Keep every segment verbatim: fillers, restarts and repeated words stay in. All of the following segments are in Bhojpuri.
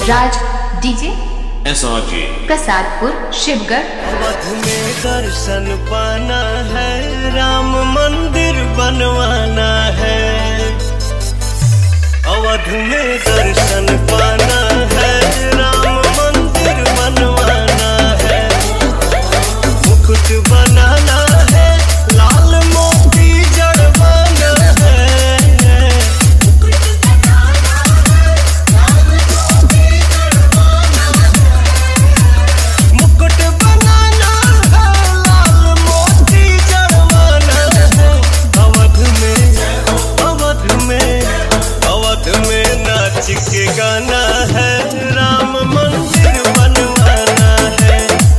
राज DJ S R J Prasadpur Shivgarh. Awadh में दर्शन पाना है, राम मंदिर बनवाना है। अवध में दर्शन पाना है, राम मंदिर बनवाना है। मुकुट बनाना है, लाल मोती जड़वाना है। मुकुट बनाना है, लाल मोती जड़वाना है। अवध में अवध में अवध में नाच के गाना है, राम मंदिर बनवाना है।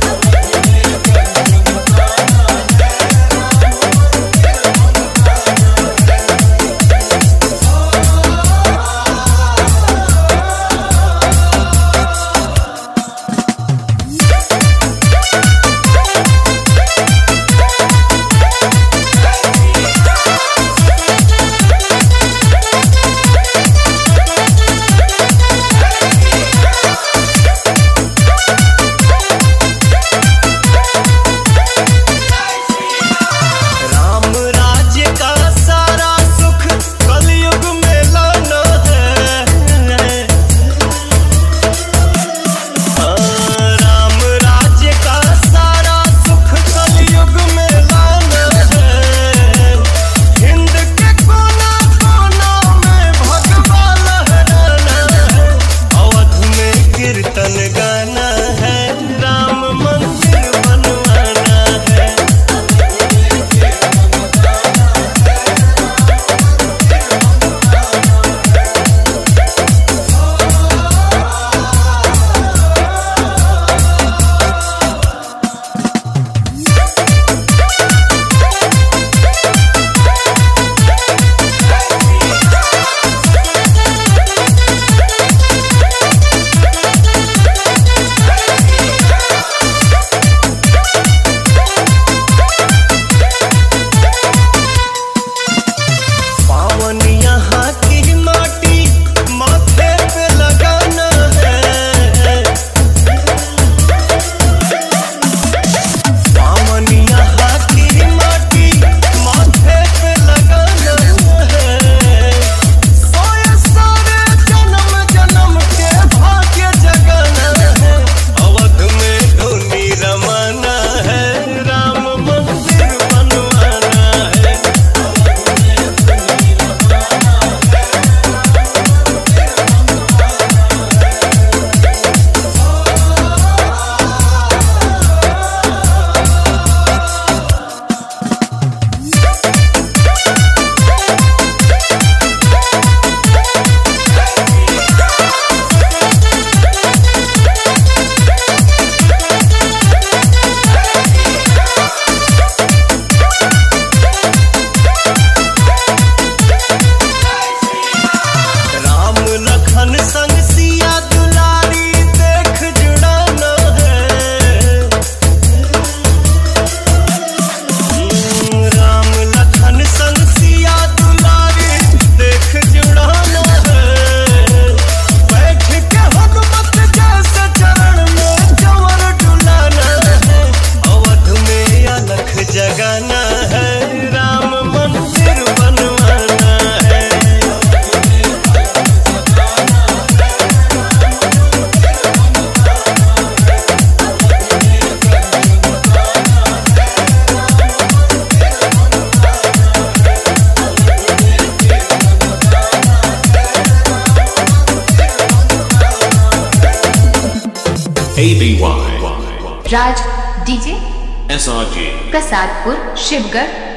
A B Y Raj DJ S R J Prasadpur Shivgarh.